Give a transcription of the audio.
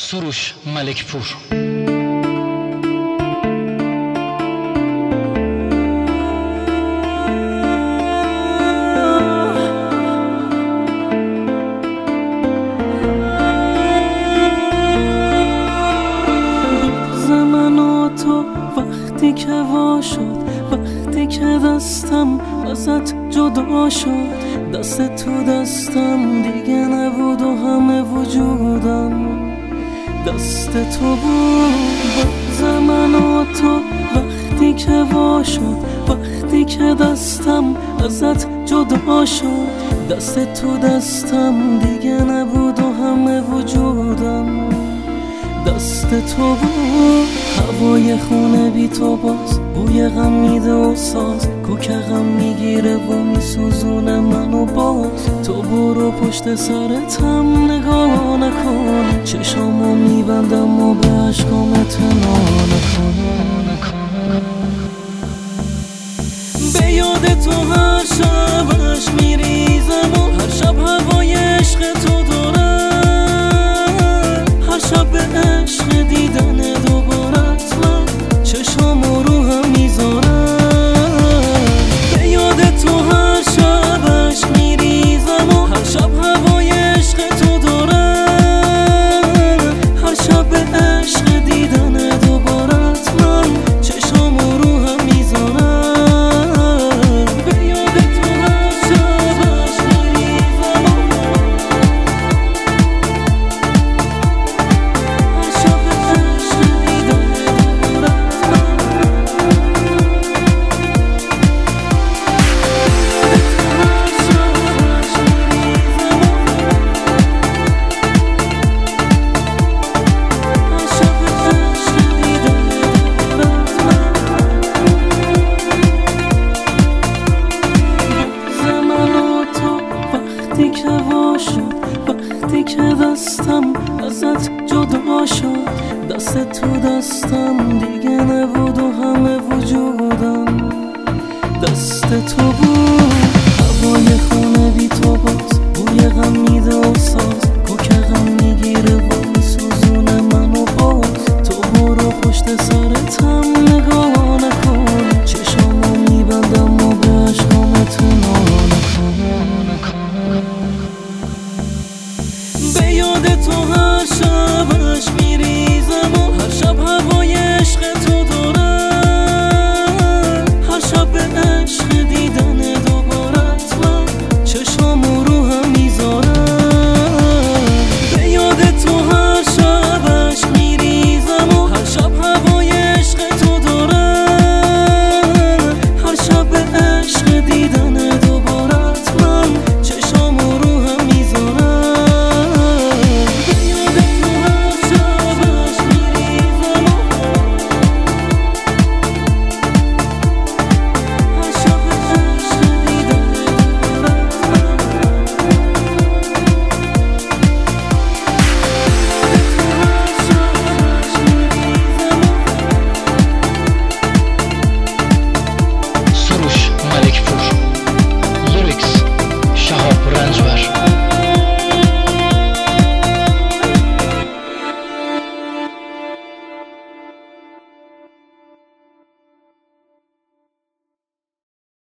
سروش ملکپور. زماناتو وقتی که وا شد، وقتی که دستم ازت جدا شد، دست تو دستم دیگه نبود و همه وجودم دست تو بود. زماناتو وقتی که وا شد، وقتی که دستم ازت جدا شد، دست تو دستم دیگه نبود و همه وجودم دست تو بود. هوای خونه بی تو باز بوی غم میده و ساز، کوک غم میگیره و میسوزونه منو باز. تو برو پشت سرتم نگاه نکن، چشامو میبندم و به عشقام اعتنا نکن. به یاد تو هر شبش میریزم و هر شب هوای عشق تو دارم، هر شب به عشق دیدن دوبارت من چشامو رو هم میذارم. به یاد تو هر شبش میریزم و هر شب هوای عشق تو دارم، هر شب به عشق دیدن دوبارت من چشامو رو هم میذارم. به یاد تو هر شبش میریزم هر شب به عشق دیدن دوبارت من. وقتی که وا شد، وقتی که دستم ازت جدا شد، دست تو دستم